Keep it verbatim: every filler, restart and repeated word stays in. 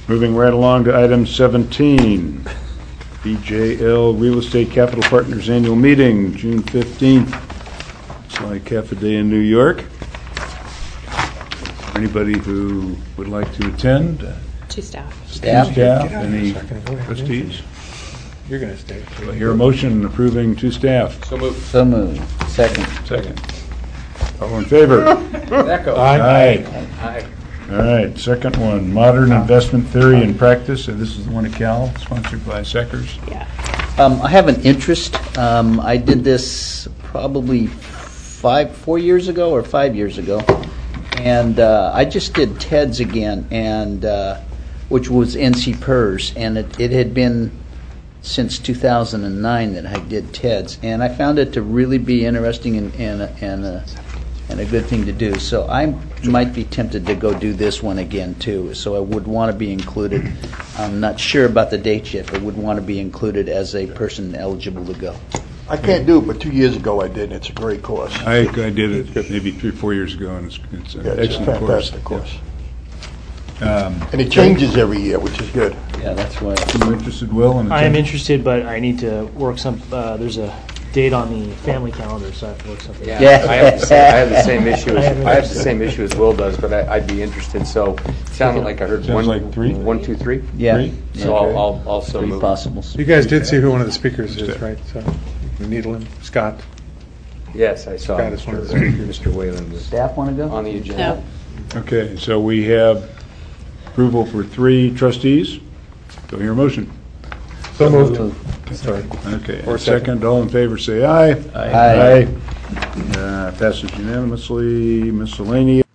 Moving right along to item seventeen, B J L Real Estate Capital Partners Annual Meeting, June fifteenth. It's like half a day in New York. Anybody who would like to attend? Two staff. Staff? Staff? Any trustees? You're going to stay. Do I hear a motion approving two staff? So moved. So moved. Second. Second. All in favor? Echo. Aye. Aye. All right, second one, Modern Investment Theory and Practice, and this is the one at Cal, sponsored by Seckers. Yeah. Um, I have an interest. Um, I did this probably five, four years ago or five years ago, and uh, I just did TEDS again, and uh, which was N C P E R S, and it, it had been since two thousand nine that I did TEDS, and I found it to really be interesting and and and a, and a good thing to do. So I might be tempted to go do this one again too. So I would want to be included. I'm not sure about the dates yet, but would want to be included as a person eligible to go. I can't do it, but two years ago I did, and it's a great course. I, I did it maybe three, four years ago, and it's, it's an Yeah, it's a excellent course. fantastic course. Um, And it changes every year, which is good. Yeah, that's why. you interested, Will? in I am attending? interested, but I need to work some, uh, there's a date on the family calendar, so I have to work something out. Yeah, I have the same, I have the same issue, I as have I have the same issue as Will does, but I- I'd be interested, so it sounded like I heard Sounds one. like three. One, two, three? Yeah. Three? So Okay. I'll, I'll also Three move. possibles. You guys did see who one of the speakers is, right? So you can needle him. Scott. Yes, I saw Scott is one of the Mister speakers. Mister Whalen was Staff want to go? on the agenda. No. Okay, so we have approval for three trustees. Do I hear a motion? So moved. Sorry. Okay, Or and second, all in favor, say aye. Aye. Uh, Passes unanimously. Miscellaneous.